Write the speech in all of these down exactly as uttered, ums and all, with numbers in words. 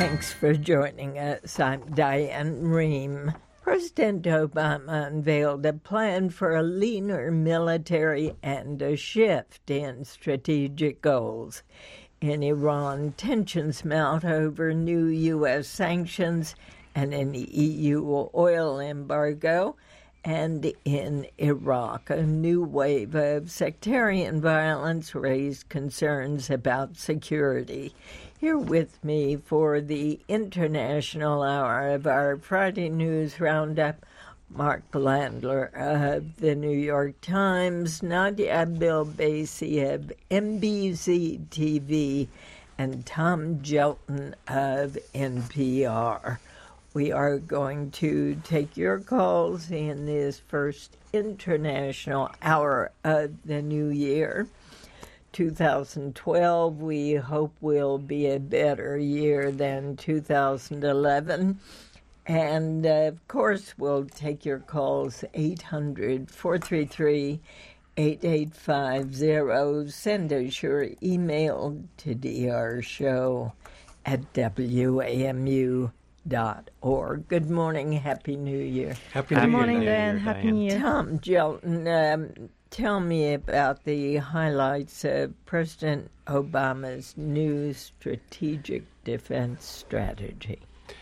Thanks for joining us. I'm Diane Rehm. President Obama unveiled a plan for a leaner military and a shift in strategic goals. In Iran, tensions mount over new U S sanctions and an E U oil embargo. And in Iraq, a new wave of sectarian violence raised concerns about security. Here with me for the international hour of our Friday News Roundup, Mark Landler of the New York Times, Nadia Bilbasi of N B C T V, and Tom Gjelten of N P R. We are going to take your calls in this first international hour of the new year. two thousand twelve, we hope, will be a better year than two thousand eleven. And, uh, of course, we'll take your calls, eight hundred, four three three, eight eight five zero. Send us your email to drshow at W A M U dot org. Good morning. Happy New Year. Happy Good New morning, Year, Dan. Year, Happy Diane. New Year. Tom Gjelten, um, tell me about the highlights of President Obama's new strategic defense strategy.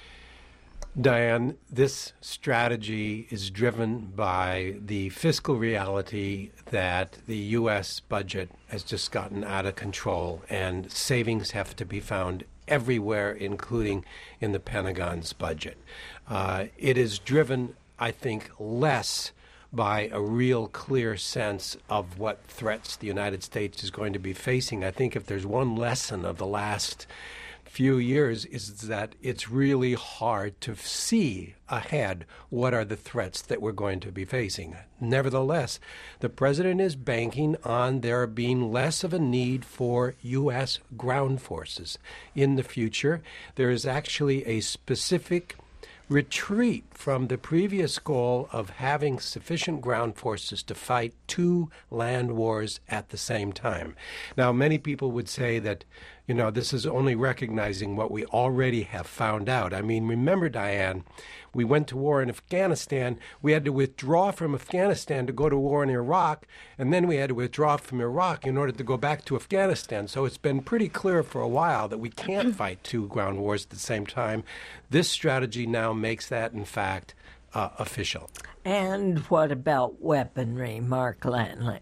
Diane, this strategy is driven by the fiscal reality that the U S budget has just gotten out of control, and savings have to be found everywhere, including in the Pentagon's budget. Uh, it is driven, I think, less by a real clear sense of what threats the United States is going to be facing. I think if there's one lesson of the last few years is that it's really hard to see ahead what are the threats that we're going to be facing. Nevertheless, the president is banking on there being less of a need for U S ground forces in the future. There is actually a specific retreat from the previous goal of having sufficient ground forces to fight two land wars at the same time. Now, many people would say that, you know, this is only recognizing what we already have found out. I mean, remember, Diane, we went to war in Afghanistan. We had to withdraw from Afghanistan to go to war in Iraq, and then we had to withdraw from Iraq in order to go back to Afghanistan. So it's been pretty clear for a while that we can't fight two ground wars at the same time. This strategy now makes that, in fact, uh, official. And what about weaponry, Mark Landler?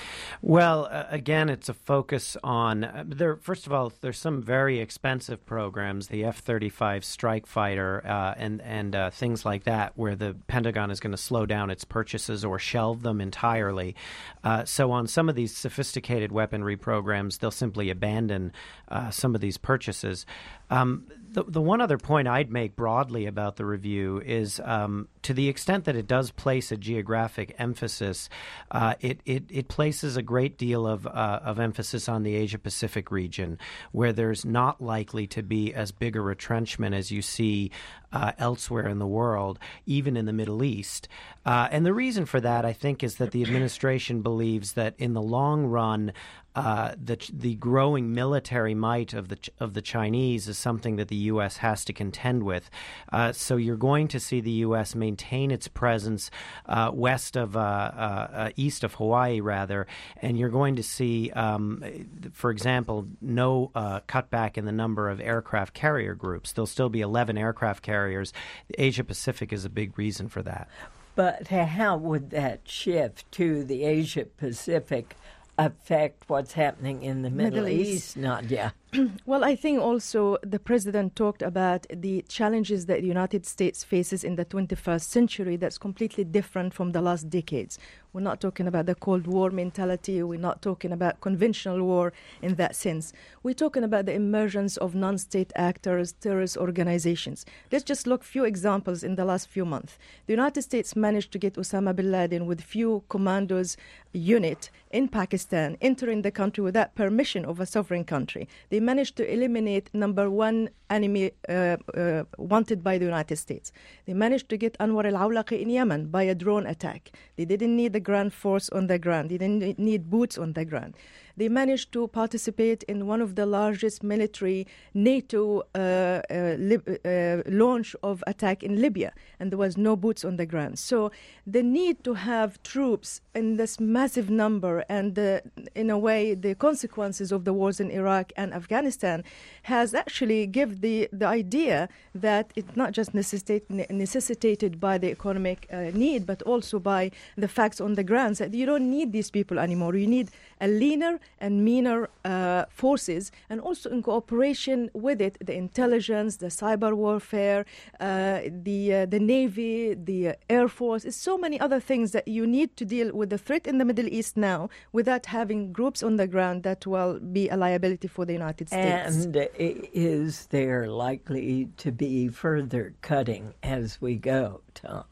Well, uh, again, it's a focus on uh, there. First of all, there's some very expensive programs, the F thirty-five Strike Fighter, uh, and and uh, things like that, where the Pentagon is going to slow down its purchases or shelve them entirely. Uh, so, on some of these sophisticated weaponry programs, they'll simply abandon uh, some of these purchases. Um, the, the one other point I'd make broadly about the review is um, to the extent that it does place a geographic emphasis, uh, it, it, it places a great deal of, uh, of emphasis on the Asia-Pacific region, where there's not likely to be as big a retrenchment as you see uh, elsewhere in the world, even in the Middle East. Uh, and the reason for that, I think, is that the administration believes that in the long run, Uh, the the growing military might of the of the Chinese is something that the U S has to contend with. Uh, so you're going to see the U S maintain its presence uh, west of uh, uh, uh, east of Hawaii, rather, and you're going to see, um, for example, no uh, cutback in the number of aircraft carrier groups. There'll still be eleven aircraft carriers. The Asia Pacific is a big reason for that. But how would that shift to the Asia Pacific affect what's happening in the Middle, Middle East, East. Nadia? Well, I think also the president talked about the challenges that the United States faces in the twenty-first century that's completely different from the last decades. We're not talking about the Cold War mentality. We're not talking about conventional war in that sense. We're talking about the emergence of non-state actors, terrorist organizations. Let's just look few examples in the last few months. The United States managed to get Osama bin Laden with few commandos unit in Pakistan entering the country without permission of a sovereign country. They managed to eliminate number one enemy uh, uh, wanted by the United States. They managed to get Anwar al-Awlaqi in Yemen by a drone attack. They didn't need the ground force on the ground. They didn't need boots on the ground. they managed to participate in one of the largest military NATO uh, uh, li- uh, launch of attack in Libya, and there was no boots on the ground. So the need to have troops in this massive number, and uh, in a way the consequences of the wars in Iraq and Afghanistan has actually given the, the idea that it's not just necessitate, necessitated by the economic uh, need, but also by the facts on the ground that you don't need these people anymore. You need a leaner and meaner uh, forces, and also in cooperation with it, the intelligence, the cyber warfare, uh, the uh, the Navy, the uh, Air Force. It's so many other things that you need to deal with the threat in the Middle East now without having groups on the ground that will be a liability for the United States. And is there likely to be further cutting as we go, Tom?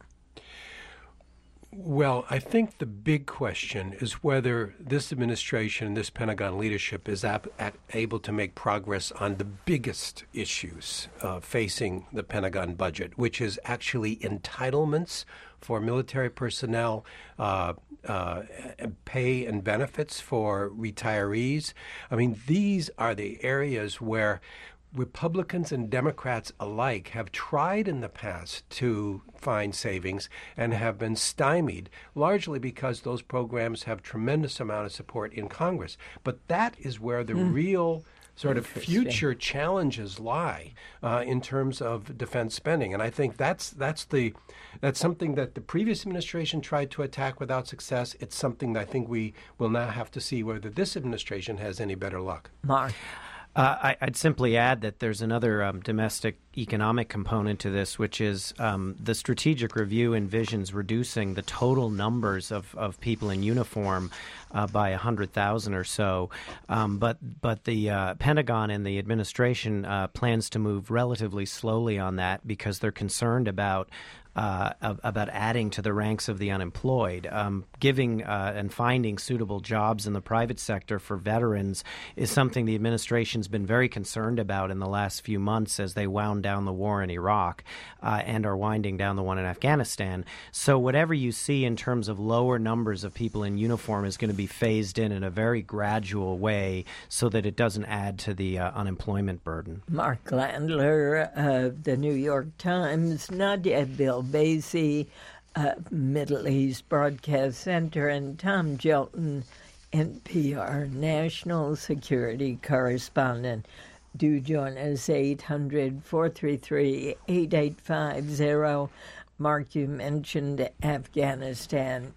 Well, I think the big question is whether this administration, this Pentagon leadership is ap- ap- able to make progress on the biggest issues uh, facing the Pentagon budget, which is actually entitlements for military personnel, uh, uh, pay and benefits for retirees. I mean, these are the areas where Republicans and Democrats alike have tried in the past to find savings and have been stymied, largely because those programs have tremendous amount of support in Congress. But that is where the mm. real sort of future challenges lie uh, in terms of defense spending. And I think that's that's the that's something that the previous administration tried to attack without success. It's something that I think we will now have to see whether this administration has any better luck. Mark. Uh, I, I'd simply add that there's another um, domestic economic component to this, which is um, the strategic review envisions reducing the total numbers of, of people in uniform uh, by one hundred thousand or so. Um, but but the uh, Pentagon and the administration uh, plans to move relatively slowly on that because they're concerned about Uh, about adding to the ranks of the unemployed. Um, giving uh, and finding suitable jobs in the private sector for veterans is something the administration's been very concerned about in the last few months as they wound down the war in Iraq uh, and are winding down the one in Afghanistan. So whatever you see in terms of lower numbers of people in uniform is going to be phased in in a very gradual way so that it doesn't add to the uh, unemployment burden. Mark Landler of the New York Times, Nadia Bill Basie, uh, Middle East Broadcast Center, and Tom Gilton, N P R National Security Correspondent. Do join us, eight hundred, four three three, eight eight five zero. Mark, you mentioned Afghanistan.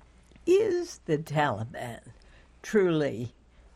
Is the Taliban truly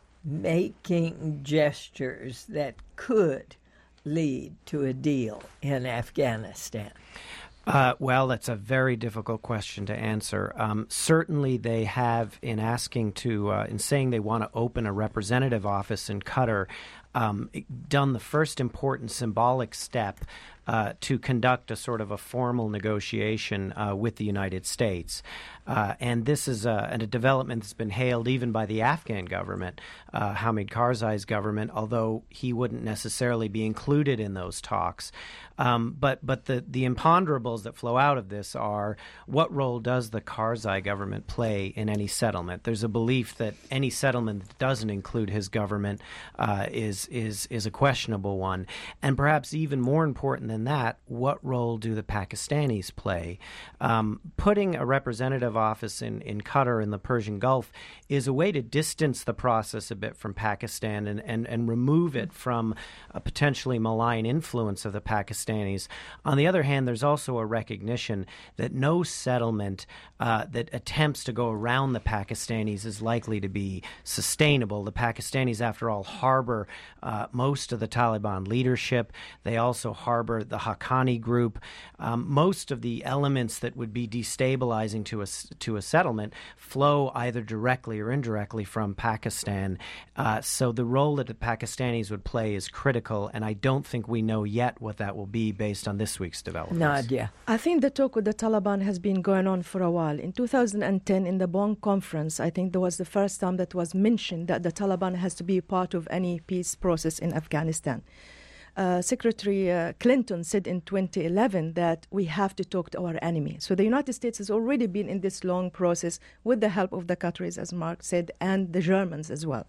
making gestures that could lead to a deal in Afghanistan? Uh, well, that's a very difficult question to answer. Um, certainly, they have, in asking to, uh, in saying they want to open a representative office in Qatar, um, done the first important symbolic step uh, to conduct a sort of a formal negotiation uh, with the United States. Uh, and this is a, a development that's been hailed even by the Afghan government, uh, Hamid Karzai's government, although he wouldn't necessarily be included in those talks. Um, but but the, the imponderables that flow out of this are, what role does the Karzai government play in any settlement? There's a belief that any settlement that doesn't include his government uh, is is is a questionable one. And perhaps even more important than that, what role do the Pakistanis play? Um, putting a representative office in, in Qatar in the Persian Gulf is a way to distance the process a bit from Pakistan and, and, and remove it from a potentially malign influence of the Pakistanis. On the other hand, there's also a recognition that no settlement uh, that attempts to go around the Pakistanis is likely to be sustainable. The Pakistanis, after all, harbor uh, most of the Taliban leadership. They also harbor the Haqqani group. Um, most of the elements that would be destabilizing to a, to a settlement flow either directly or indirectly from Pakistan. Uh, so the role that the Pakistanis would play is critical, and I don't think we know yet what that will be based on this week's developments. Nadia. I think the talk with the Taliban has been going on for a while. In two thousand ten, in the Bonn conference, I think there was the first time that was mentioned that the Taliban has to be part of any peace process in Afghanistan. Uh, Secretary uh, Clinton said in twenty eleven that we have to talk to our enemy. So the United States has already been in this long process with the help of the Qataris, as Mark said, and the Germans as well.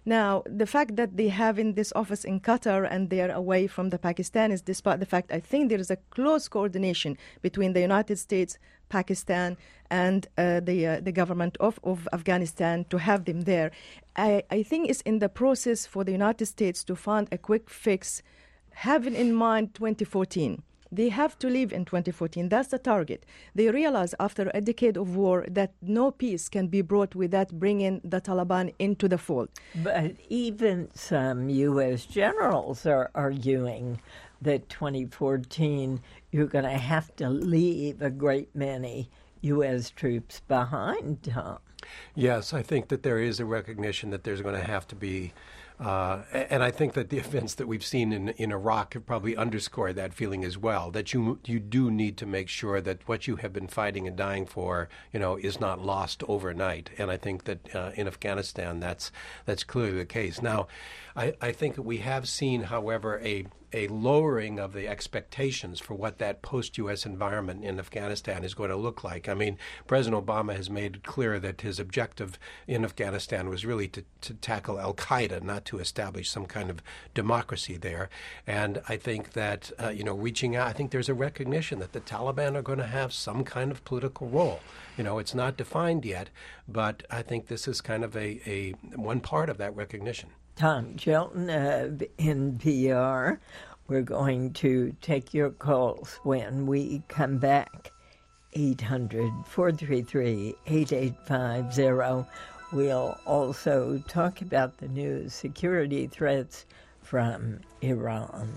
Now, the fact that they have in this office in Qatar and they are away from the Pakistanis, despite the fact I think there is a close coordination between the United States, Pakistan, and uh, the uh, the government of, of Afghanistan to have them there. I, I think it's in the process for the United States to find a quick fix, having in mind twenty fourteen. They have to leave in twenty fourteen. That's the target. They realize after a decade of war that no peace can be brought without bringing the Taliban into the fold. But even some U S generals are arguing that twenty fourteen, you're going to have to leave a great many U S troops behind, Tom. Yes, I think that there is a recognition that there's going to have to be, uh, and I think that the events that we've seen in, in Iraq have probably underscored that feeling as well, that you you do need to make sure that what you have been fighting and dying for, you know, is not lost overnight. And I think that uh, in Afghanistan, that's that's clearly the case. Now, I, I think that we have seen, however, a a lowering of the expectations for what that post-U S environment in Afghanistan is going to look like. I mean, President Obama has made it clear that his objective in Afghanistan was really to, to tackle al-Qaeda, not to establish some kind of democracy there. And I think that, uh, you know, reaching out, I think there's a recognition that the Taliban are going to have some kind of political role. You know, it's not defined yet, but I think this is kind of a, a one part of that recognition. Tom Chilton of N P R. We're going to take your calls when we come back. eight hundred, four three three, eight eight five zero. We'll also talk about the new security threats from Iran.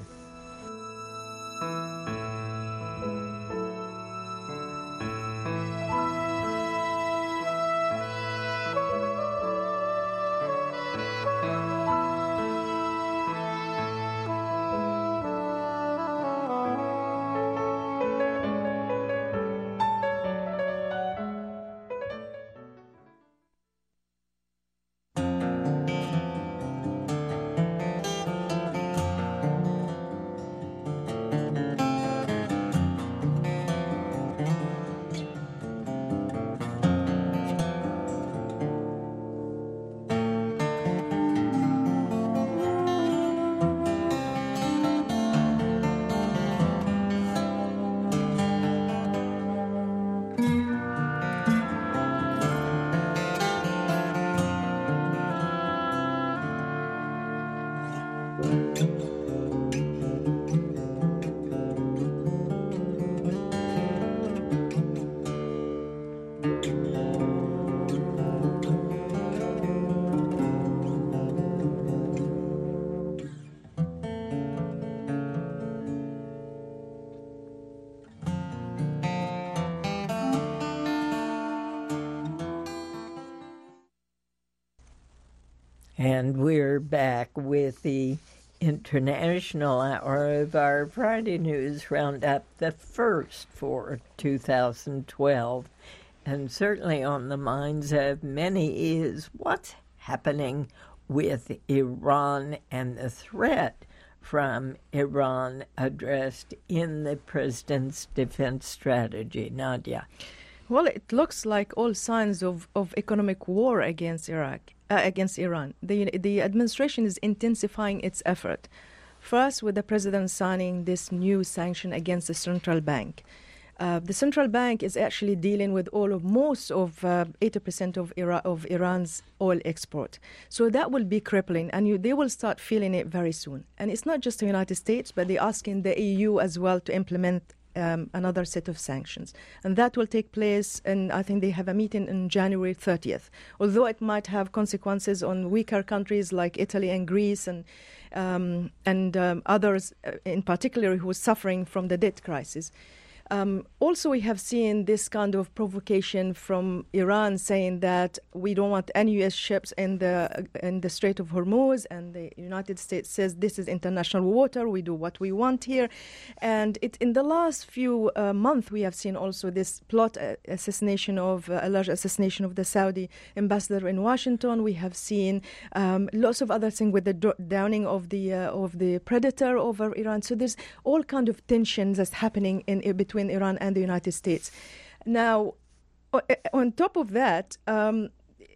And we're back with the international hour of our Friday News Roundup, the first for two thousand twelve. And certainly on the minds of many is what's happening with Iran and the threat from Iran addressed in the president's defense strategy. Nadia. Well, it looks like all signs of, of economic war against Iraq, uh, against Iran. The, the administration is intensifying its effort. First, with the president signing this new sanction against the central bank. Uh, the central bank is actually dealing with all of most of uh, eighty percent of, Ira- of Iran's oil export. So that will be crippling, and you, they will start feeling it very soon. And it's not just the United States, but they're asking the E U as well to implement Um, another set of sanctions. And that will take place, and I think they have a meeting on January thirtieth. Although it might have consequences on weaker countries like Italy and Greece and um, and um, others in particular who are suffering from the debt crisis. Um, also, we have seen this kind of provocation from Iran saying that we don't want any U S ships in the in the Strait of Hormuz, and the United States says this is international water. We do what we want here, and it in the last few uh, months we have seen also this plot uh, assassination of uh, a large assassination of the Saudi ambassador in Washington. We have seen um, lots of other things with the do- downing of the uh, of the Predator over Iran. So there's all kind of tensions that's happening in, in between. between Iran and the United States. Now, on top of that, um,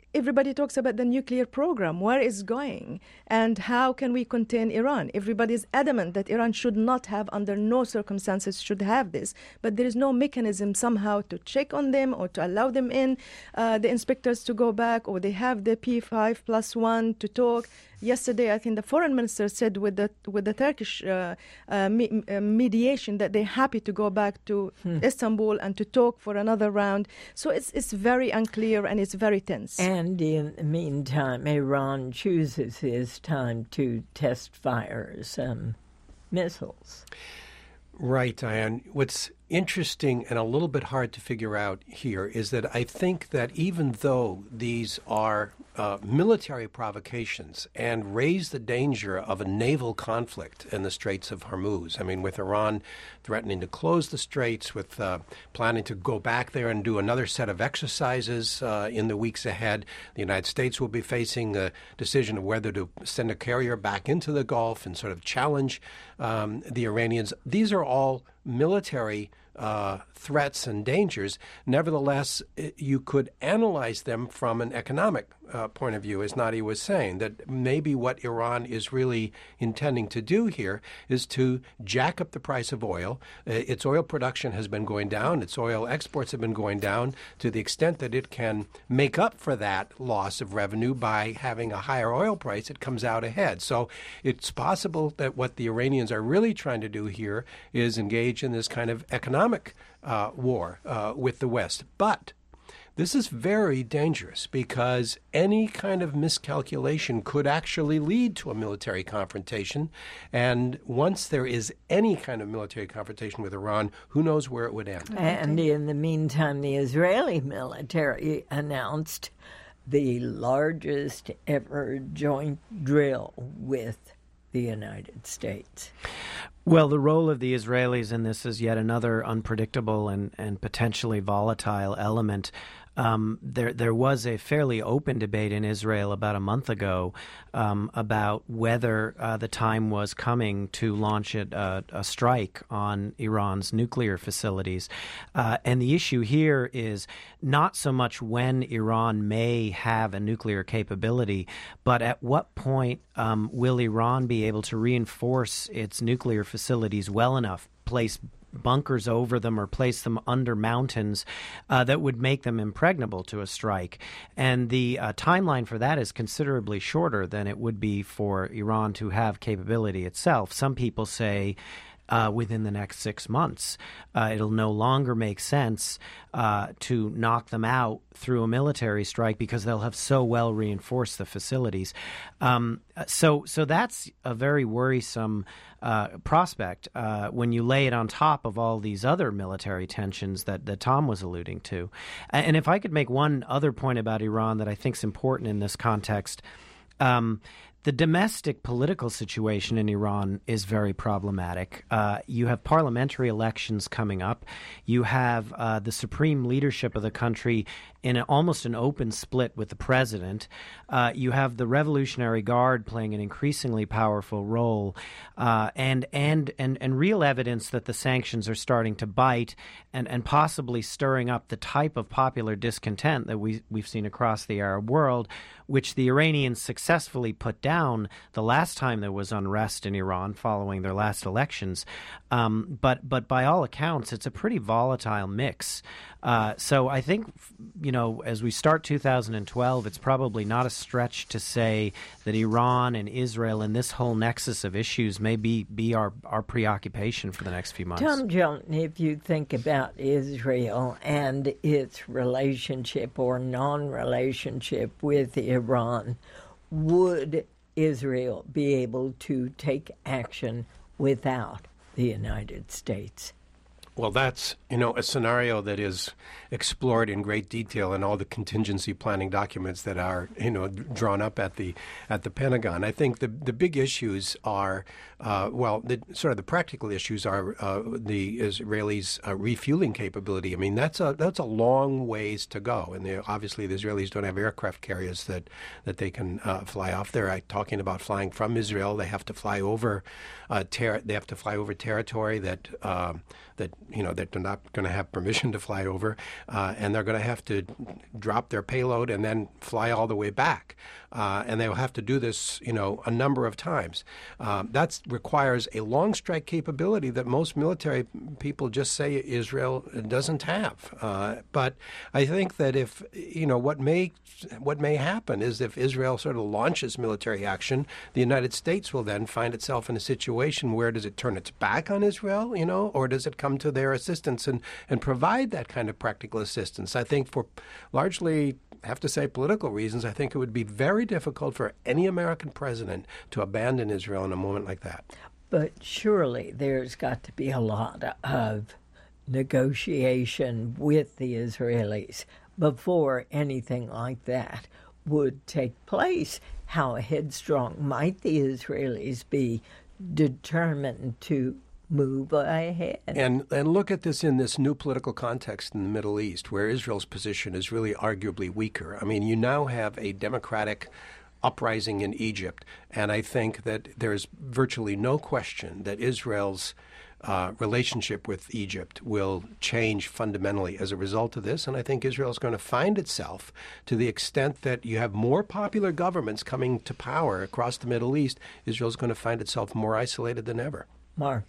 everybody talks about the nuclear program, where it's going, and how can we contain Iran. Everybody's adamant that Iran should not have, under no circumstances, should have this. But there is no mechanism somehow to check on them or to allow them in, uh, the inspectors to go back, or they have the P five plus one to talk. Yesterday, I think the foreign minister said with the with the Turkish uh, uh, me, uh, mediation that they're happy to go back to hmm. Istanbul and to talk for another round. So it's it's very unclear and it's very tense. And in the meantime, Iran chooses this time to test fire some missiles. Right, Diane. What's interesting and a little bit hard to figure out here is that I think that even though these are uh, military provocations and raise the danger of a naval conflict in the Straits of Hormuz, I mean, with Iran threatening to close the straits, with uh, planning to go back there and do another set of exercises uh, in the weeks ahead, the United States will be facing a decision of whether to send a carrier back into the Gulf and sort of challenge um, the Iranians. These are all military uh, threats and dangers. Nevertheless, you could analyze them from an economic uh, point of view, as Nadia was saying, that maybe what Iran is really intending to do here is to jack up the price of oil. Uh, its oil production has been going down. Its oil exports have been going down to the extent that it can make up for that loss of revenue by having a higher oil price. It comes out ahead. So it's possible that what the Iranians are really trying to do here is engage in this kind of economic uh, war uh, with the West. But this is very dangerous because any kind of miscalculation could actually lead to a military confrontation. And once there is any kind of military confrontation with Iran, who knows where it would end. And in the meantime, the Israeli military announced the largest ever joint drill with the United States. Well, the role of the Israelis in this is yet another unpredictable and, and potentially volatile element. Um, there there was a fairly open debate in Israel about a month ago um, about whether uh, the time was coming to launch a, a, a strike on Iran's nuclear facilities. Uh, and the issue here is not so much when Iran may have a nuclear capability, but at what point um, will Iran be able to reinforce its nuclear facilities well enough, place bunkers over them or place them under mountains uh, that would make them impregnable to a strike. And the uh, timeline for that is considerably shorter than it would be for Iran to have capability itself. Some people say Uh, within the next six months. Uh, it'll no longer make sense uh, to knock them out through a military strike because they'll have so well reinforced the facilities. Um, so, so that's a very worrisome uh, prospect uh, when you lay it on top of all these other military tensions that, that Tom was alluding to. And if I could make one other point about Iran that I think is important in this context, um, the domestic political situation in Iran is very problematic. Uh, you have parliamentary elections coming up. You have uh, the supreme leadership of the country in a, almost an open split with the president. Uh, you have the Revolutionary Guard playing an increasingly powerful role, uh, and, and and and real evidence that the sanctions are starting to bite, and, and possibly stirring up the type of popular discontent that we we've seen across the Arab world, which the Iranians successfully put down the last time there was unrest in Iran following their last elections. Um, but but by all accounts, it's a pretty volatile mix. Uh, so I think, you know, as we start two thousand twelve, it's probably not a stretch to say that Iran and Israel and this whole nexus of issues may be, be our, our preoccupation for the next few months. Tom Gjelten, if you think about Israel and its relationship or non-relationship with Iran, would Israel be able to take action without the United States? Well, that's, you know, a scenario that is explored in great detail in all the contingency planning documents that are, you know, drawn up at the at the Pentagon. I think the the big issues are, uh, well, the sort of the practical issues are uh, the Israelis' uh, refueling capability. I mean, that's a that's a long ways to go, and obviously the Israelis don't have aircraft carriers that that they can uh, fly off. They're uh, talking about flying from Israel. They have to fly over, uh, ter- they have to fly over territory that uh, that you know, that they're not going to have permission to fly over, uh, and they're going to have to drop their payload and then fly all the way back. Uh, and they will have to do this, you know, a number of times. Um, that requires a long strike capability that most military people just say Israel doesn't have. Uh, but I think that if, you know, what may what may happen is if Israel sort of launches military action, the United States will then find itself in a situation where does it turn its back on Israel, you know, or does it come to their assistance and, and provide that kind of practical assistance? I think for largely, I have to say, political reasons, I think it would be very difficult for any American president to abandon Israel in a moment like that. But surely there's got to be a lot of negotiation with the Israelis before anything like that would take place. How headstrong might the Israelis be determined to move ahead? And and look at this in this new political context in the Middle East, where Israel's position is really arguably weaker. I mean, you now have a democratic uprising in Egypt, and I think that there's virtually no question that Israel's uh, relationship with Egypt will change fundamentally as a result of this. And I think Israel is going to find itself, to the extent that you have more popular governments coming to power across the Middle East, Israel is going to find itself more isolated than ever. Mark.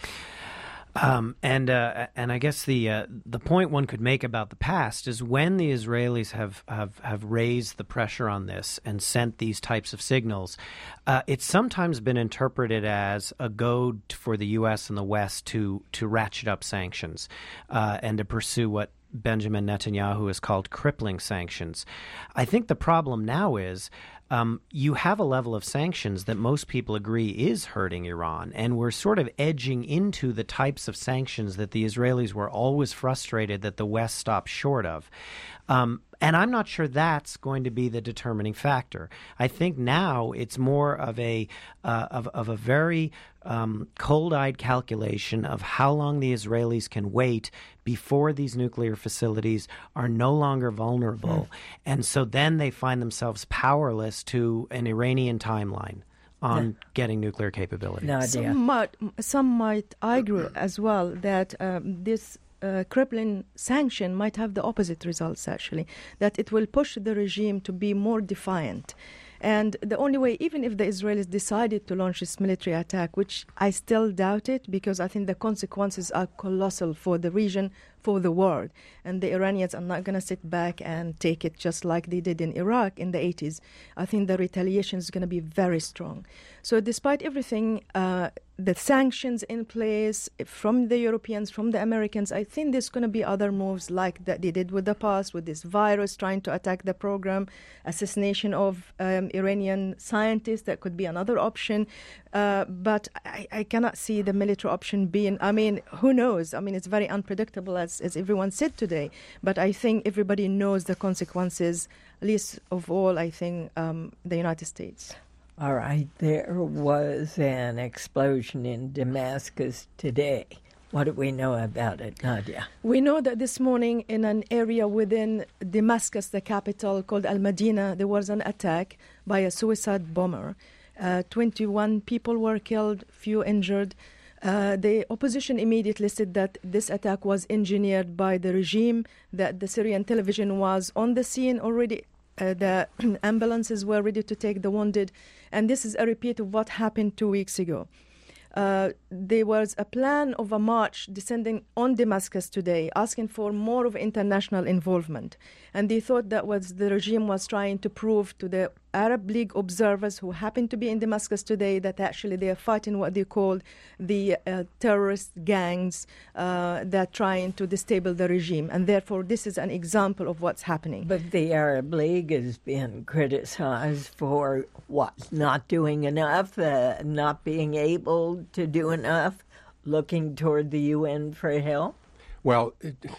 Um, and uh, and I guess the uh, the point one could make about the past is when the Israelis have, have, have raised the pressure on this and sent these types of signals, uh, it's sometimes been interpreted as a goad for the U S and the West to to ratchet up sanctions uh, and to pursue what Benjamin Netanyahu has called crippling sanctions. I think the problem now is Um, you have a level of sanctions that most people agree is hurting Iran, and we're sort of edging into the types of sanctions that the Israelis were always frustrated that the West stopped short of. Um, and I'm not sure that's going to be the determining factor. I think now it's more of a uh, of, of a very um, cold-eyed calculation of how long the Israelis can wait before these nuclear facilities are no longer vulnerable. Mm. And so then they find themselves powerless to an Iranian timeline on no. getting nuclear capability. No, some, might, some might argue as well that um, this Uh, crippling sanction might have the opposite results, actually, that it will push the regime to be more defiant. And the only way, even if the Israelis decided to launch this military attack, which I still doubt it, because I think the consequences are colossal for the region, for the world. And the Iranians are not going to sit back and take it just like they did in Iraq in the eighties. I think the retaliation is going to be very strong. So despite everything, uh, the sanctions in place from the Europeans, from the Americans, I think there's going to be other moves like that they did with the past, with this virus trying to attack the program, assassination of um, Iranian scientists. That could be another option. Uh, but I, I cannot see the military option being, I mean, who knows? I mean, it's very unpredictable, as, as everyone said today. But I think everybody knows the consequences, least of all, I think, um, the United States. All right, there was an explosion in Damascus today. What do we know about it, Nadia? We know that this morning in an area within Damascus, the capital, called Al-Madina, there was an attack by a suicide bomber. Uh, twenty-one people were killed, few injured. Uh, the opposition immediately said that this attack was engineered by the regime, that the Syrian television was on the scene already. Uh, the ambulances were ready to take the wounded. And this is a repeat of what happened two weeks ago. Uh, there was a plan of a march descending on Damascus today, asking for more of international involvement. And they thought that was the regime was trying to prove to the Arab League observers who happen to be in Damascus today that actually they are fighting what they called the uh, terrorist gangs uh, that are trying to destabilize the regime. And therefore, this is an example of what's happening. But the Arab League has been criticized for what? Not doing enough, uh, not being able to do enough, looking toward the U N for help? Well, it,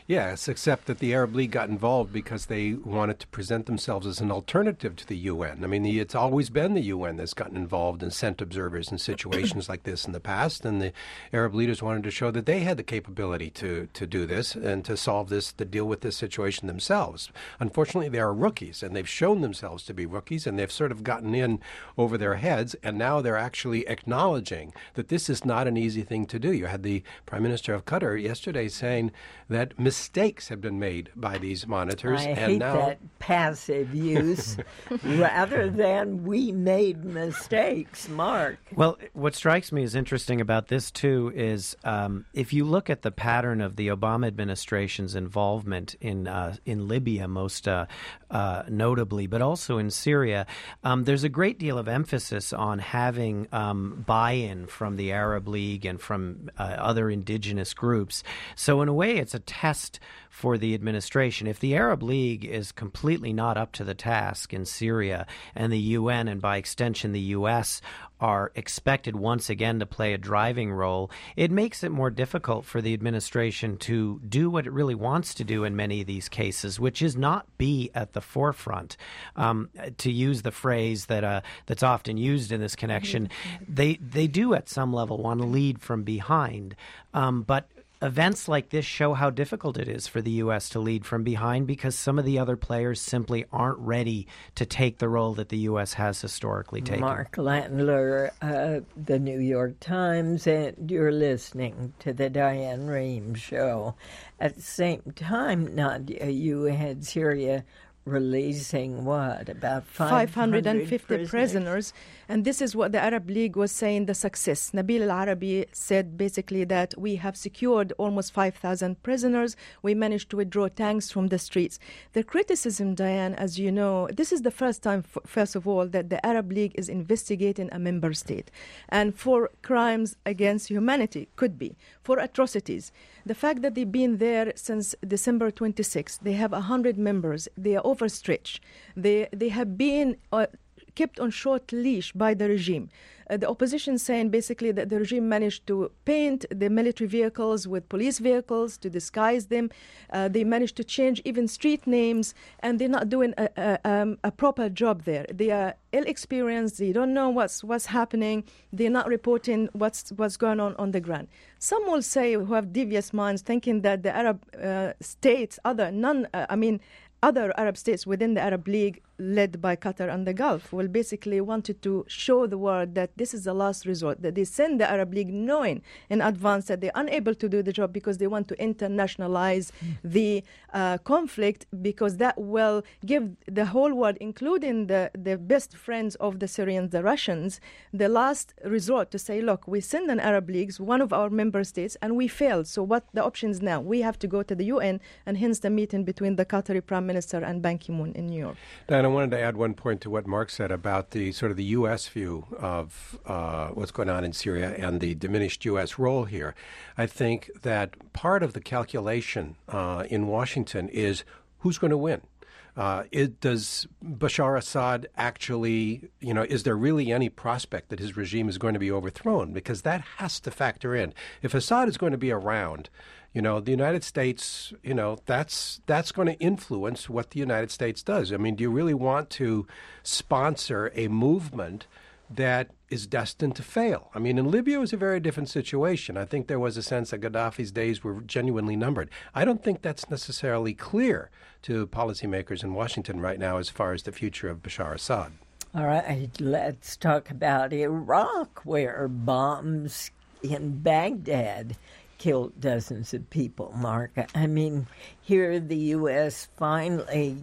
Yes, except that the Arab League got involved because they wanted to present themselves as an alternative to the U N. I mean, the, it's always been the U N that's gotten involved and sent observers in situations like this in the past, and the Arab leaders wanted to show that they had the capability to, to do this and to solve this, to deal with this situation themselves. Unfortunately, they are rookies, and they've shown themselves to be rookies, and they've sort of gotten in over their heads, and now they're actually acknowledging that this is not an easy thing to do. You had the Prime Minister of Qatar yesterday saying that mistakes have been made by these monitors. I and hate now that passive use rather than we made mistakes, Mark. Well, what strikes me as interesting about this, too, is um, if you look at the pattern of the Obama administration's involvement in uh, in Libya, most uh, uh, notably, but also in Syria, um, there's a great deal of emphasis on having um, buy-in from the Arab League and from uh, other indigenous groups. So in a way, it's a test for the administration. If the Arab League is completely not up to the task in Syria, and the U N and by extension the U S are expected once again to play a driving role, it makes it more difficult for the administration to do what it really wants to do in many of these cases, which is not be at the forefront. Um, to use the phrase that uh, that's often used in this connection, they they do at some level want to lead from behind, um, but events like this show how difficult it is for the U S to lead from behind because some of the other players simply aren't ready to take the role that the U S has historically taken. Mark Landler, uh, The New York Times, and you're listening to the Diane Rehm Show. At the same time, Nadia, you had Syria releasing what, about five hundred fifty prisoners? prisoners. And this is what the Arab League was saying, the success. Nabil al-Arabi said basically that we have secured almost five thousand prisoners. We managed to withdraw tanks from the streets. The criticism, Diane, as you know, this is the first time, f- first of all, that the Arab League is investigating a member state. And for crimes against humanity, could be, for atrocities. The fact that they've been there since December twenty-sixth, they have one hundred members, they are overstretched. They, they have been uh, kept on short leash by the regime. Uh, the opposition saying basically that the regime managed to paint the military vehicles with police vehicles to disguise them. Uh, they managed to change even street names, and they're not doing a, a, um, a proper job there. They are ill-experienced. They don't know what's what's happening. They're not reporting what's what's going on on the ground. Some will say, who have devious minds, thinking that the Arab uh, states, other non, uh, I mean, other Arab states within the Arab League, led by Qatar and the Gulf, will basically wanted to show the world that this is the last resort, that they send the Arab League knowing in advance that they're unable to do the job because they want to internationalize mm. the uh, conflict, because that will give the whole world, including the, the best friends of the Syrians, the Russians, the last resort to say, look, we send an Arab League, one of our member states, and we failed. So what the options now? We have to go to the U N, and hence the meeting between the Qatari Prime Minister and Ban Ki-moon in New York. Dan, I wanted to add one point to what Mark said about the sort of the U S view of uh, what's going on in Syria and the diminished U S role here. I think that part of the calculation uh, in Washington is who's going to win. Uh, it, does Bashar Assad actually, you know, is there really any prospect that his regime is going to be overthrown? Because that has to factor in. If Assad is going to be around, you know, the United States, you know, that's that's going to influence what the United States does. I mean, do you really want to sponsor a movement that is destined to fail? I mean, in Libya it was a very different situation. I think there was a sense that Gaddafi's days were genuinely numbered. I don't think that's necessarily clear to policymakers in Washington right now as far as the future of Bashar Assad. All right, let's talk about Iraq, where bombs in Baghdad killed dozens of people, Mark. I mean, here the U S finally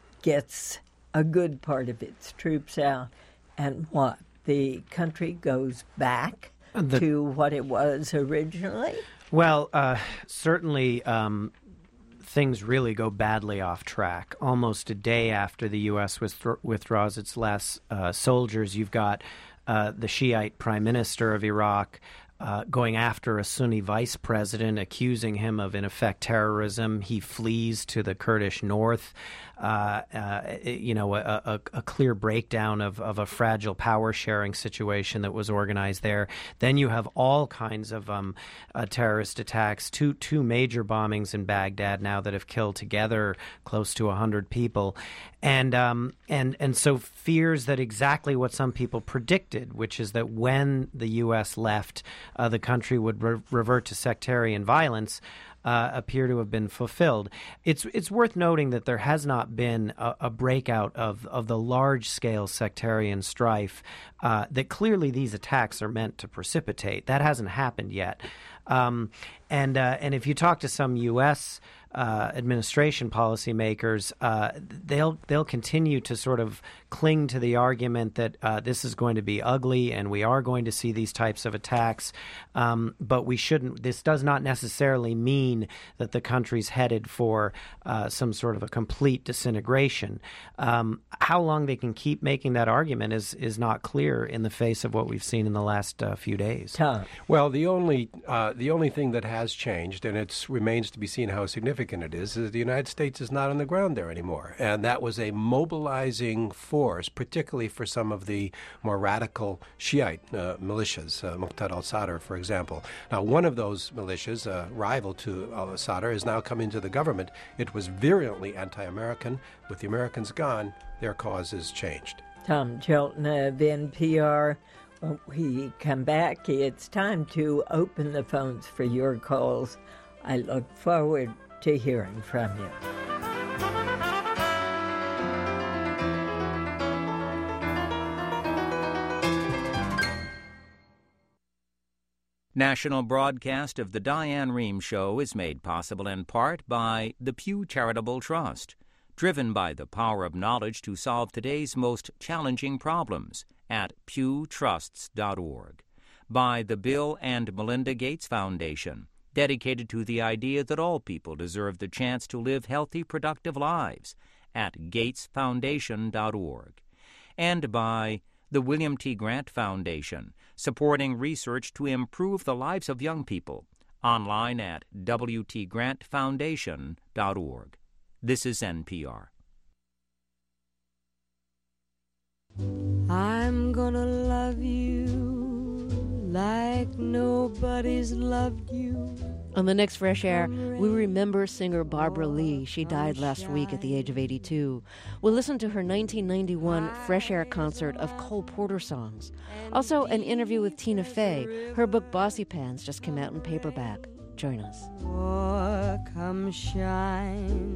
gets a good part of its troops out, and what? The country goes back the, to what it was originally? Well, uh, certainly um, things really go badly off track. Almost a day after the U S withdraw- withdraws its last uh, soldiers, you've got uh, the Shiite prime minister of Iraq uh, going after a Sunni vice president, accusing him of, in effect, terrorism. He flees to the Kurdish north. Uh, uh, you know, a, a, a clear breakdown of, of a fragile power sharing situation that was organized there. Then you have all kinds of um, uh, terrorist attacks, two two major bombings in Baghdad now that have killed together close to one hundred people. And um, and and so fears that exactly what some people predicted, which is that when the U S left, uh, the country would re- revert to sectarian violence, Uh, appear to have been fulfilled. It's it's worth noting that there has not been a, a breakout of, of the large-scale sectarian strife uh, that clearly these attacks are meant to precipitate. That hasn't happened yet. Um, and uh, and if you talk to some U S uh, administration policymakers, uh, they'll they'll continue to sort of cling to the argument that uh, this is going to be ugly and we are going to see these types of attacks. Um, but we shouldn't. This does not necessarily mean that the country's headed for uh, some sort of a complete disintegration. Um, how long they can keep making that argument is is not clear in the face of what we've seen in the last uh, few days. Tom. Well, the only uh, the only thing that has changed, and it remains to be seen how significant it is, is the United States is not on the ground there anymore, and that was a mobilizing force, particularly for some of the more radical Shiite uh, militias, uh, Muqtada al-Sadr, for example. Now, one of those militias, a rival to al-Sadr, is now coming to the government. It was virulently anti-American. With the Americans gone, their cause is changed. Tom Chilton of N P R. When we come back, it's time to open the phones for your calls. I look forward to hearing from you. National broadcast of the Diane Rehm Show is made possible in part by the Pew Charitable Trust, driven by the power of knowledge to solve today's most challenging problems at pew trusts dot org, by the Bill and Melinda Gates Foundation, dedicated to the idea that all people deserve the chance to live healthy, productive lives at gates foundation dot org, and by the William T. Grant Foundation, supporting research to improve the lives of young people, online at w t grant foundation dot org. This is N P R. I'm gonna love you like nobody's loved you. On the next Fresh Air, we remember singer Barbara Lee. She died last week at the age of eighty-two. We'll listen to her nineteen ninety-one Fresh Air concert of Cole Porter songs. Also, an interview with Tina Fey. Her book Bossy Pants just came out in paperback. Join us. Oh, come shine.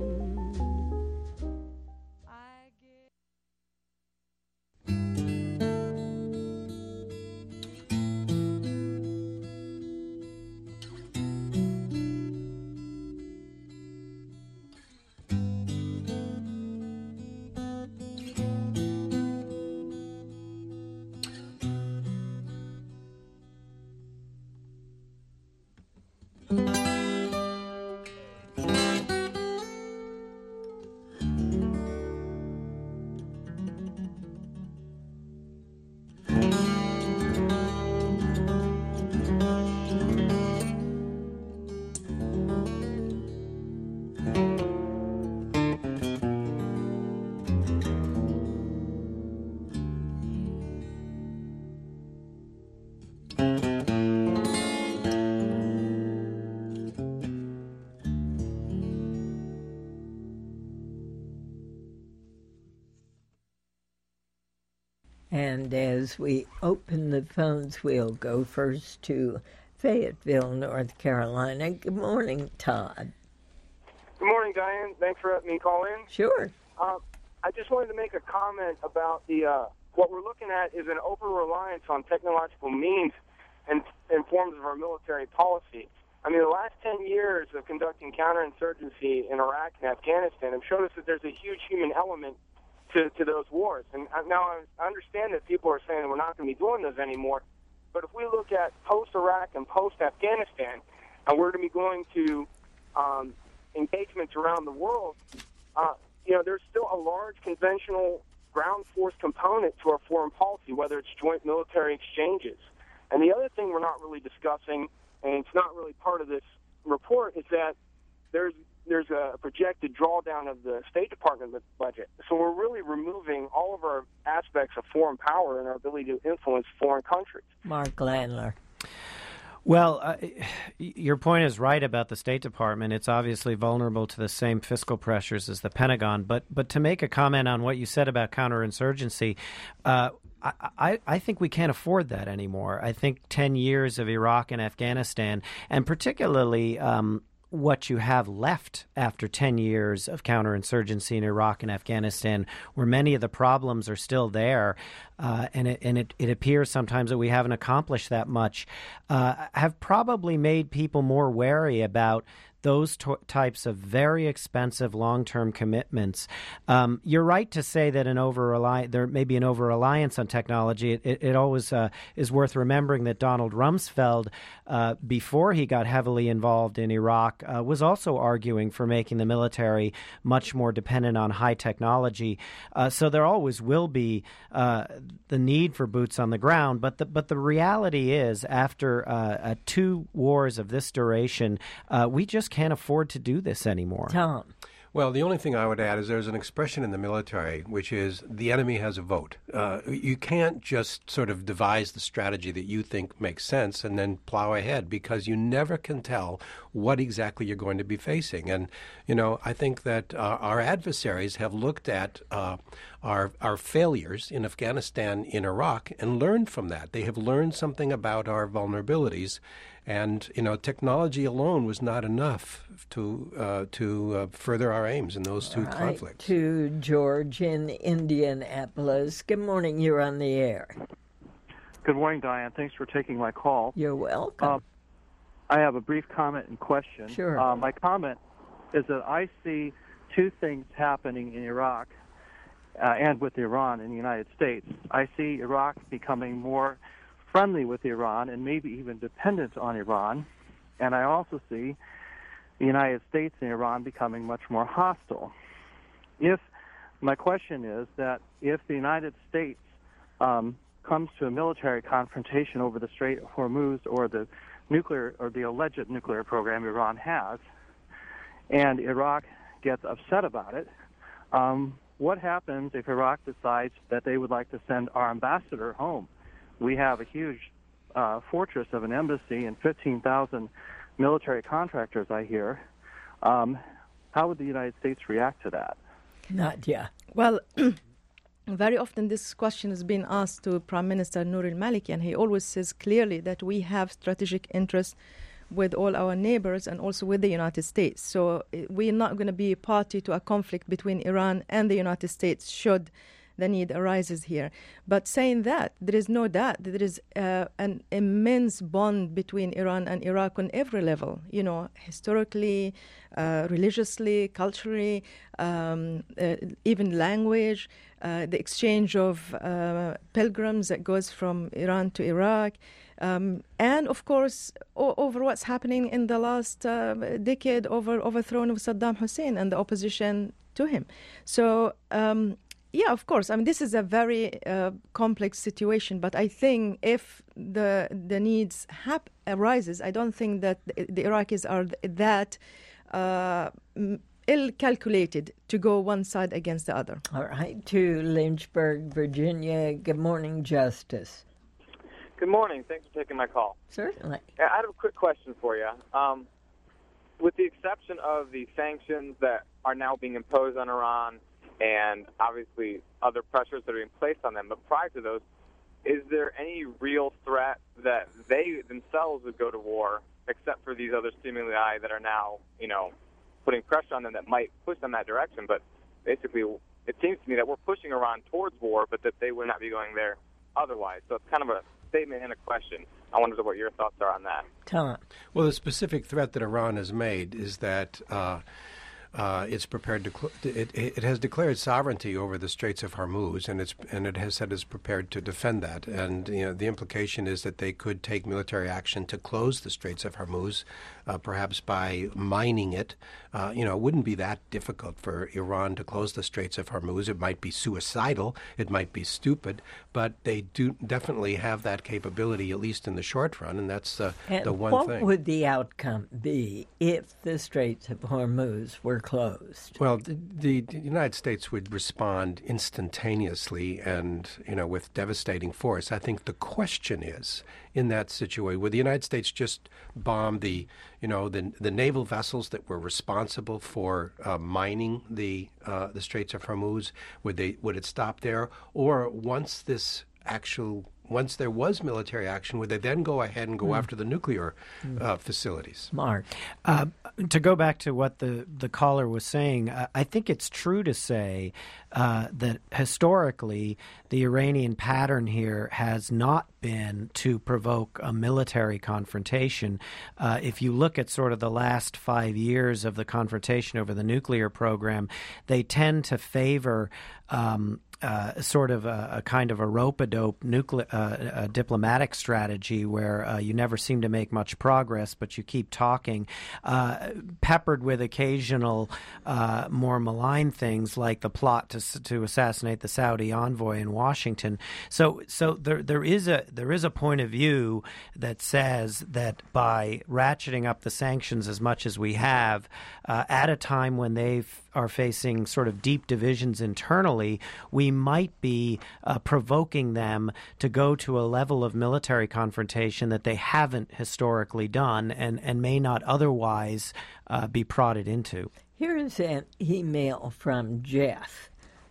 And as we open the phones, we'll go first to Fayetteville, North Carolina. Good morning, Todd. Good morning, Diane. Thanks for letting me call in. Sure. Uh, I just wanted to make a comment about the uh, what we're looking at is an over-reliance on technological means and, and forms of our military policy. I mean, the last ten years of conducting counterinsurgency in Iraq and Afghanistan have shown us that there's a huge human element to, to those wars. And now I understand that people are saying that we're not going to be doing those anymore, but if we look at post-Iraq and post-Afghanistan, and we're going to be going to um, engagements around the world, uh, you know, there's still a large conventional ground force component to our foreign policy, whether it's joint military exchanges. And the other thing we're not really discussing, and it's not really part of this report, is that there's there's a projected drawdown of the State Department budget. So we're really removing all of our aspects of foreign power and our ability to influence foreign countries. Mark Landler. Well, uh, your point is right about the State Department. It's obviously vulnerable to the same fiscal pressures as the Pentagon. But but to make a comment on what you said about counterinsurgency, uh, I, I, I think we can't afford that anymore. I think ten years of Iraq and Afghanistan, and particularly um, what you have left after ten years of counterinsurgency in Iraq and Afghanistan, where many of the problems are still there, uh, and, it, and it, it appears sometimes that we haven't accomplished that much, uh, have probably made people more wary about those t- types of very expensive long-term commitments. Um, you're right to say that an over there may be an over-reliance on technology. It, it, it always uh, is worth remembering that Donald Rumsfeld, uh, before he got heavily involved in Iraq, uh, was also arguing for making the military much more dependent on high technology. Uh, so there always will be uh, the need for boots on the ground. But the, but the reality is, after uh, uh, two wars of this duration, uh, we just can't afford to do this anymore. Tom. Well, the only thing I would add is there's an expression in the military, which is the enemy has a vote. Uh, you can't just sort of devise the strategy that you think makes sense and then plow ahead, because you never can tell what exactly you're going to be facing. And, you know, I think that uh, our adversaries have looked at uh, our our failures in Afghanistan, in Iraq, and learned from that. They have learned something about our vulnerabilities. And, you know, technology alone was not enough to uh, to uh, further our aims in those two All right, conflicts. To George in Indianapolis. Good morning. You're on the air. Good morning, Diane. Thanks for taking my call. You're welcome. Uh, I have a brief comment and question. Sure. Uh, my comment is that I see two things happening in Iraq uh, and with Iran in the United States. I see Iraq becoming more friendly with Iran and maybe even dependent on Iran. And I also see the United States and Iran becoming much more hostile. If my question is that if the United States um, comes to a military confrontation over the Strait of Hormuz or the nuclear or the alleged nuclear program Iran has, and Iraq gets upset about it, um, what happens if Iraq decides that they would like to send our ambassador home? We have a huge uh, fortress of an embassy and fifteen thousand military contractors, I hear. Um, how would the United States react to that? Nadia. Well, very often this question has been asked to Prime Minister Noor al-Maliki, and he always says clearly that we have strategic interests with all our neighbors and also with the United States. So uh, we're not going to be a party to a conflict between Iran and the United States should the need arises here. But saying that, there is no doubt that there is uh, an immense bond between Iran and Iraq on every level, you know, historically, uh, religiously, culturally, um, uh, even language, uh, the exchange of uh, pilgrims that goes from Iran to Iraq, um, and of course, o- over what's happening in the last uh, decade over overthrown of Saddam Hussein and the opposition to him. So, um, yeah, of course. I mean, this is a very uh, complex situation. But I think if the the needs hap- arises, I don't think that the, the Iraqis are th- that uh, ill-calculated to go one side against the other. All right. To Lynchburg, Virginia. Good morning, Justice. Good morning. Thanks for taking my call. Certainly. I have a quick question for you. Um, with the exception of the sanctions that are now being imposed on Iran, and obviously other pressures that are being placed on them. But prior to those, is there any real threat that they themselves would go to war, except for these other stimuli that are now, you know, putting pressure on them that might push them that direction? But basically, it seems to me that we're pushing Iran towards war, but that they would not be going there otherwise. So it's kind of a statement and a question. I wonder what your thoughts are on that. Tom. Well, the specific threat that Iran has made is that uh, uh, it's prepared to cl- it, it has declared sovereignty over the Straits of Hormuz, and it's and it has said it's prepared to defend that. And you know, the implication is that they could take military action to close the Straits of Hormuz, uh, perhaps by mining it. Uh, you know, it wouldn't be that difficult for Iran to close the Straits of Hormuz. It might be suicidal, it might be stupid, but they do definitely have that capability, at least in the short run, and that's uh, and the one what thing. What would the outcome be if the Straits of Hormuz were closed? Well, the, the, the United States would respond instantaneously and, you know, with devastating force. I think the question is, in that situation, would the United States just bomb the, you know, the the naval vessels that were responsible for uh, mining the uh, the Straits of Hormuz? Would they would it stop there, or once this actual Once there was military action, would they then go ahead and go mm. after the nuclear uh, facilities? Mark. Uh, to go back to what the, the caller was saying, uh, I think it's true to say uh, that historically the Iranian pattern here has not been to provoke a military confrontation. Uh, if you look at sort of the last five years of the confrontation over the nuclear program, they tend to favor um, Uh, sort of a, a kind of a rope-a-dope nuclear uh, a diplomatic strategy where uh, you never seem to make much progress, but you keep talking, uh, peppered with occasional uh, more malign things like the plot to to assassinate the Saudi envoy in Washington. So, so there there is a there is a point of view that says that by ratcheting up the sanctions as much as we have, uh, at a time when they are facing sort of deep divisions internally, we might be uh, provoking them to go to a level of military confrontation that they haven't historically done and, and may not otherwise uh, be prodded into. Here's an email from Jeff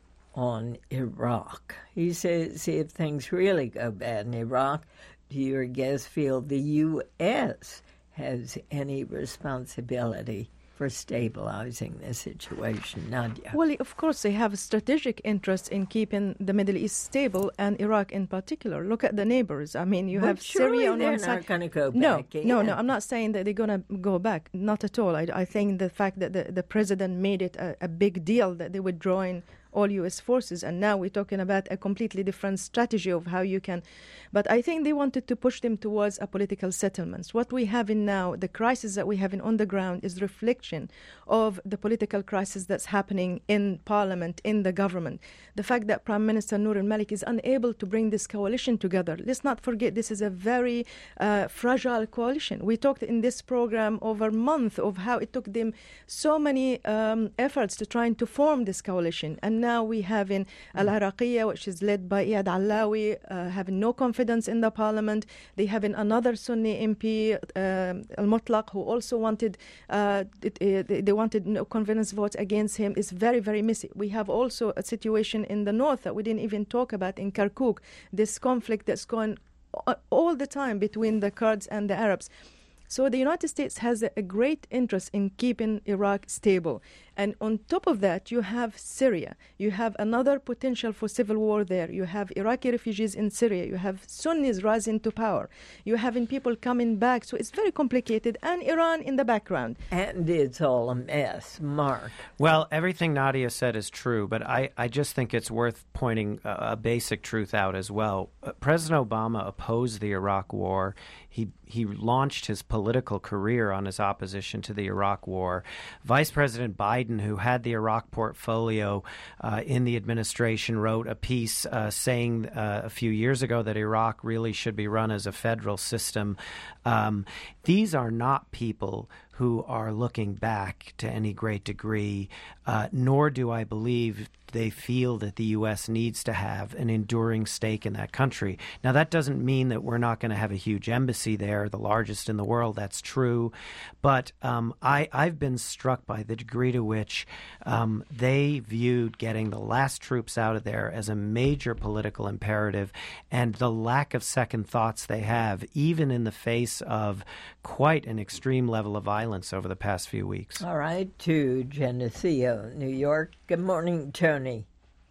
on Iraq. He says, if things really go bad in Iraq, do your guests feel the U S has any responsibility for stabilizing the situation? Nadia. Well, of course, they have a strategic interest in keeping the Middle East stable, and Iraq in particular. Look at the neighbors. I mean, you but have surely Syria on they're one side. not going to go no, back in. No, no, I'm not saying that they're going to go back. Not at all. I, I think the fact that the, the president made it a, a big deal that they were drawing all U S forces, and now we're talking about a completely different strategy of how you can. But I think they wanted to push them towards a political settlements. What we have in now, the crisis that we have in on the ground, is reflection of the political crisis that's happening in parliament, in the government. The fact that Prime Minister Noor al-Malik is unable to bring this coalition together. Let's not forget, this is a very uh, fragile coalition. We talked in this program over a month of how it took them so many um, efforts to trying to form this coalition. And now we have in Al-Iraqiyya, which is led by Iyad Allawi, uh, having no confidence in the parliament. They have in another Sunni M P, uh, Al-Mutlaq, who also wanted uh, it, uh, they wanted no confidence votes against him. It's very, very messy. We have also a situation in the north that we didn't even talk about in Kirkuk, this conflict that's going all the time between the Kurds and the Arabs. So the United States has a, a great interest in keeping Iraq stable. And on top of that, you have Syria. You have another potential for civil war there. You have Iraqi refugees in Syria. You have Sunnis rising to power. You're having people coming back. So it's very complicated. And Iran in the background. And it's all a mess. Mark. Well, everything Nadia said is true, but I, I just think it's worth pointing a, a basic truth out as well. Uh, President Obama opposed the Iraq war. He he launched his political career on his opposition to the Iraq war. Vice President Biden, who had the Iraq portfolio uh, in the administration, wrote a piece uh, saying uh, a few years ago that Iraq really should be run as a federal system. Um, these are not people who are looking back to any great degree, uh, nor do I believe they feel that the U S needs to have an enduring stake in that country. Now, that doesn't mean that we're not going to have a huge embassy there, the largest in the world. That's true. But um, I, I've been struck by the degree to which um, they viewed getting the last troops out of there as a major political imperative, and the lack of second thoughts they have, even in the face of quite an extreme level of violence over the past few weeks. All right, to Geneseo, New York. Good morning, Tony.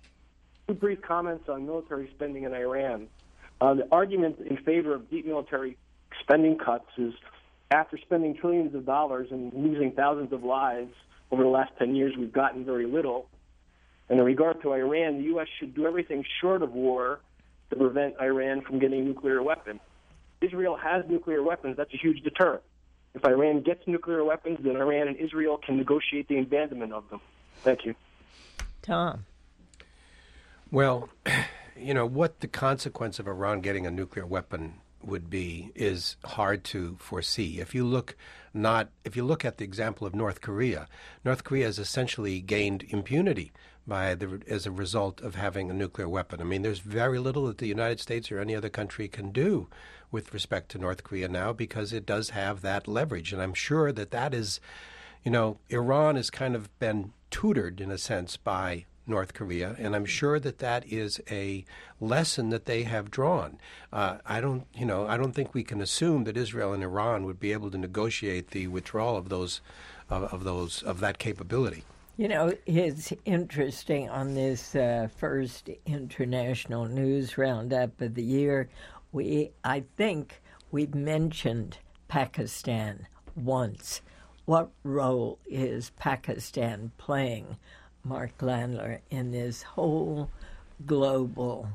Two brief comments on military spending in Iran. Uh, the argument in favor of deep military spending cuts is, after spending trillions of dollars and losing thousands of lives, over the last ten years, we've gotten very little. And in regard to Iran, the U S should do everything short of war to prevent Iran from getting nuclear weapons. Israel has nuclear weapons. That's a huge deterrent. If Iran gets nuclear weapons, then Iran and Israel can negotiate the abandonment of them. Thank you. Tom. Well, you know, what the consequence of Iran getting a nuclear weapon would be is hard to foresee. If you look not if you look at the example of North Korea, North Korea has essentially gained impunity by the as a result of having a nuclear weapon. I mean, there's very little that the United States or any other country can do with respect to North Korea now because it does have that leverage. And I'm sure that that is, you know, Iran has kind of been tutored in a sense by North Korea, and I'm sure that that is a lesson that they have drawn. Uh, I don't, you know, I don't think we can assume that Israel and Iran would be able to negotiate the withdrawal of those, of, of those, of that capability. You know, it's interesting on this uh, first international news roundup of the year. We, I think, we've mentioned Pakistan once. What role is Pakistan playing, Mark Landler, in this whole global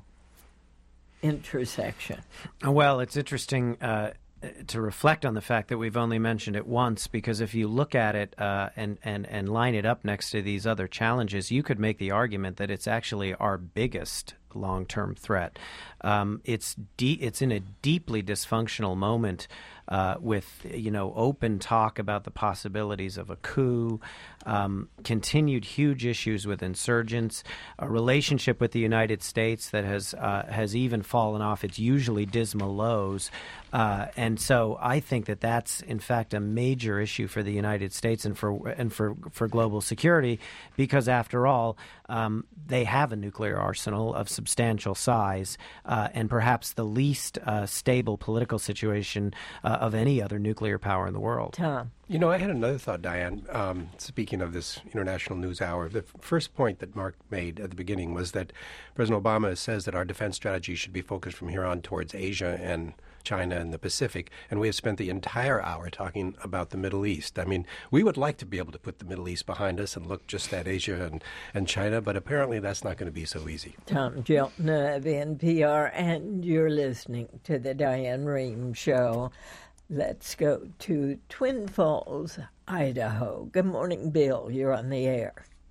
intersection? Well, it's interesting uh, to reflect on the fact that we've only mentioned it once, because if you look at it uh, and, and, and line it up next to these other challenges, you could make the argument that it's actually our biggest long-term threat. Um, it's de- it's in a deeply dysfunctional moment uh, with, you know, open talk about the possibilities of a coup, um, continued huge issues with insurgents, a relationship with the United States that has uh, has even fallen off its usually dismal lows. Uh, and so I think that that's, in fact, a major issue for the United States and for and for, for global security, because, after all, um, they have a nuclear arsenal of substantial size uh, and perhaps the least uh, stable political situation uh, of any other nuclear power in the world. Tom. You know, I had another thought, Diane. Um, speaking of this International News Hour, the first point that Mark made at the beginning was that President Obama says that our defense strategy should be focused from here on towards Asia and China and the Pacific, and we have spent the entire hour talking about the Middle East. I mean, we would like to be able to put the Middle East behind us and look just at Asia and, and China, but apparently that's not going to be so easy. Tom Gilton of N P R, and you're listening to the Diane Rehm Show. Let's go to Twin Falls, Idaho. Good morning, Bill. You're on the air.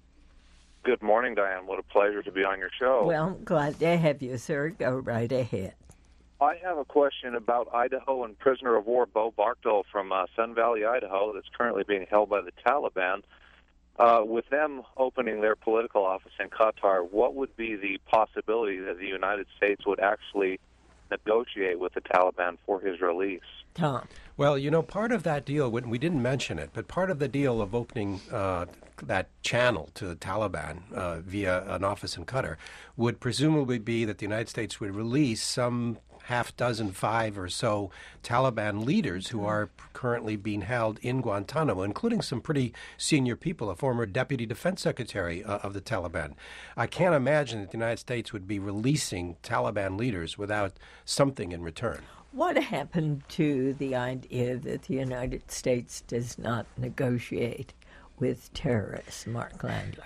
Good morning, Diane. What a pleasure to be on your show. Well, I'm glad to have you, sir. Go right ahead. I have a question about Idaho and prisoner of war Bo Barkdal from uh, Sun Valley, Idaho, that's currently being held by the Taliban. Uh, with them opening their political office in Qatar, what would be the possibility that the United States would actually negotiate with the Taliban for his release? Tom. Well, you know, part of that deal, we didn't mention it, but part of the deal of opening uh, that channel to the Taliban uh, via an office in Qatar would presumably be that the United States would release some half dozen, five or so Taliban leaders who are currently being held in Guantanamo, including some pretty senior people, a former deputy defense secretary uh, of the Taliban. I can't imagine that the United States would be releasing Taliban leaders without something in return. What happened to the idea that the United States does not negotiate with terrorists, Mark Landler?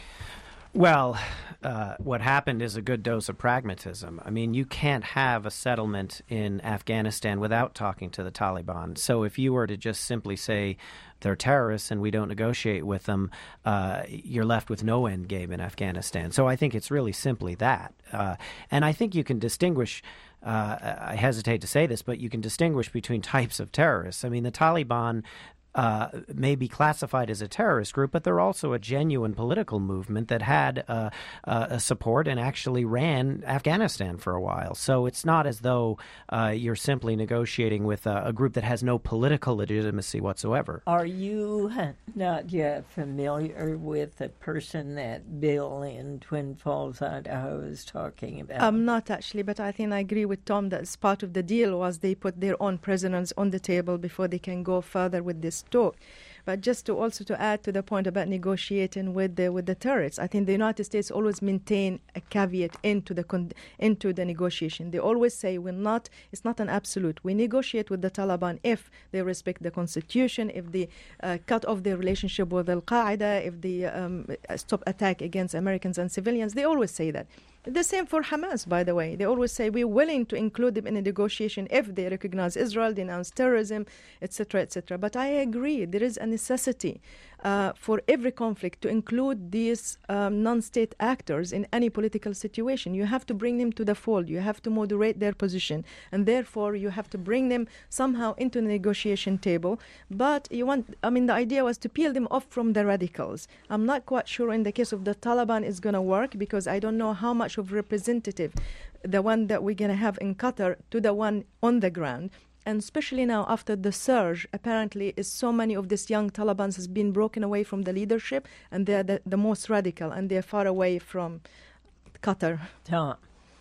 Well, uh, what happened is a good dose of pragmatism. I mean, you can't have a settlement in Afghanistan without talking to the Taliban. So if you were to just simply say they're terrorists and we don't negotiate with them, uh, you're left with no end game in Afghanistan. So I think it's really simply that. Uh, and I think you can distinguish Uh, I hesitate to say this, but you can distinguish between types of terrorists. I mean, the Taliban uh, may be classified as a terrorist group, but they're also a genuine political movement that had uh, uh, a support and actually ran Afghanistan for a while. So it's not as though uh, you're simply negotiating with a, a group that has no political legitimacy whatsoever. Are you not yet familiar with the person that Bill in Twin Falls, Idaho is talking about? I'm not actually, but I think I agree with Tom that as part of the deal was they put their own prisoners on the table before they can go further with this talk. But just to also to add to the point about negotiating with the with the terrorists, I think the United States always maintain a caveat into the con- into the negotiation. They always say we're not. It's not an absolute. We negotiate with the Taliban if they respect the constitution, if they uh, cut off their relationship with Al Qaeda, if they um, stop attack against Americans and civilians. They always say that. The same for Hamas, by the way. They always say we're willing to include them in a negotiation if they recognize Israel, denounce terrorism, et cetera, et cetera. But I agree, there is a necessity uh, for every conflict to include these um, non-state actors in any political situation. You have to bring them to the fold. You have to moderate their position, and therefore you have to bring them somehow into the negotiation table. But you want, I mean, the idea was to peel them off from the radicals. I'm not quite sure in the case of the Taliban it's going to work, because I don't know how much of representative the one that we're going to have in Qatar to the one on the ground. And especially now after the surge, apparently is so many of these young Talibans has been broken away from the leadership, and they're the, the most radical, and they're far away from Qatar. Tom.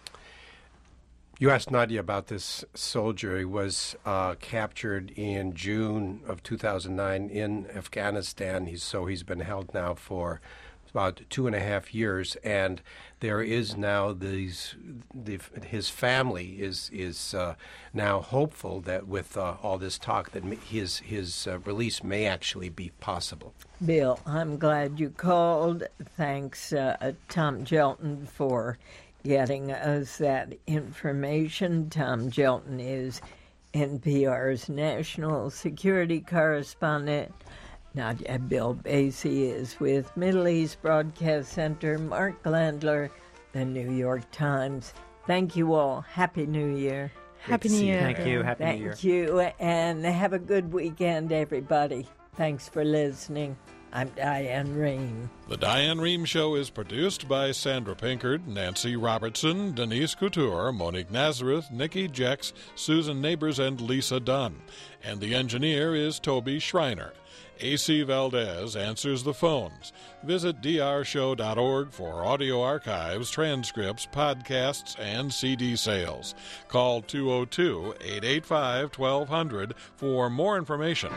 You asked Nadia about this soldier. He was uh, captured in June of two thousand nine in Afghanistan. He's, so he's been held now for about two and a half years, and there is now these. The, his family is is uh, now hopeful that with uh, all this talk that his his uh, release may actually be possible. Bill, I'm glad you called. Thanks, uh, Tom Gjelten, for getting us that information. Tom Gjelten is N P R's national security correspondent. Nadia Bilbasi is with Middle East Broadcast Center. Mark Glandler, The New York Times. Thank you all. Happy New Year. Happy New Year. Thank you. Happy Thank New Year. Thank you, and have a good weekend, everybody. Thanks for listening. I'm Diane Rehm. The Diane Rehm Show is produced by Sandra Pinkard, Nancy Robertson, Denise Couture, Monique Nazareth, Nikki Jex, Susan Neighbors, and Lisa Dunn. And the engineer is Toby Schreiner. A C Valdez answers the phones. Visit d r show dot org for audio archives, transcripts, podcasts, and C D sales. Call two oh two, eight eight five, twelve hundred for more information.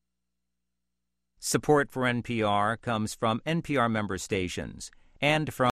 Support for N P R comes from N P R member stations and from